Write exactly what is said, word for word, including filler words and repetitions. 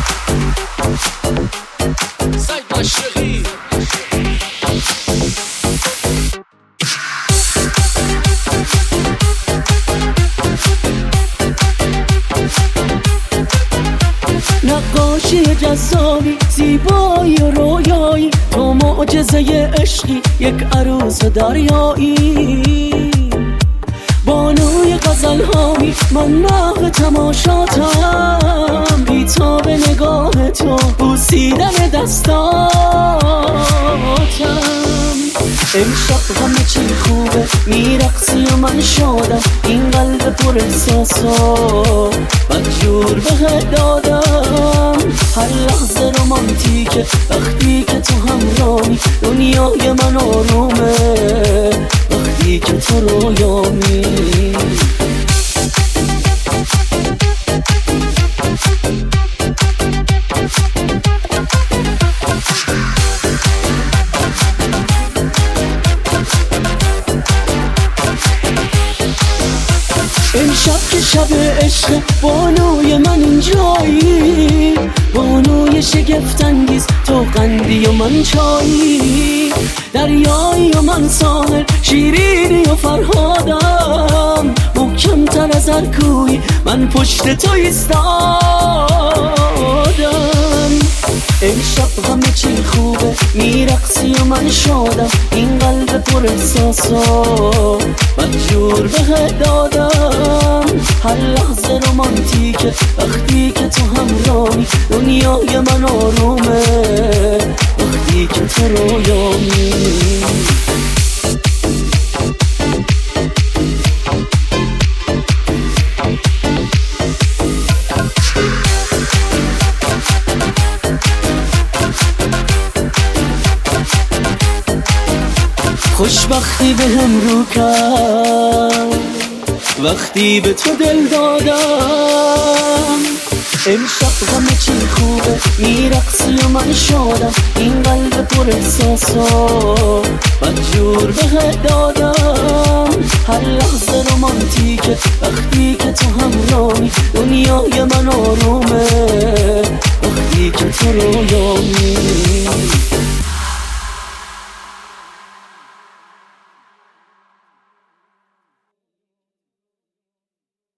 نقاشی جذابی، زیبایی و رویایی، تو معجزه عشقی، یک عروس دریایی. بانوی غزل هایی، من محو تماشاتم، بیتاب نگاه تو، بوسیدن دستاتم. امشب همه چی خوبه، میرقصی و من شادم، این قلب پر احساسا بدجور بهت دادم. هر لحظه رومانتیکه وقتی که تو همراهی، دنیای من آرومه وقتی که تو رویامی. امشب که شب عشق، بانوی من اینجایی، بانوی شگفت‌انگیز، تو قندی و من چایی، دریایی و من ساحل، شیرینی و فرهادم، محکم‌تر از هر کوی من پشت تو ایستادم. امشب همه چی خوبه، میرقصی و من شادم، این قلب پر احساسا بدجور بهت دادم. هر لحظه رومانتیکه وقتی که تو همراهی، دنیای من آرومه وقتی که تو رویامی. خوشبختی به هم رو کرد وقتی به تو دل دادم. امشب همه چی خوبه، میرقصی و من شادم، این قلب پر احساسا بدجور بهت دادم. هر لحظه رومانتیکه وقتی که تو همراهی، دنیای من آرومه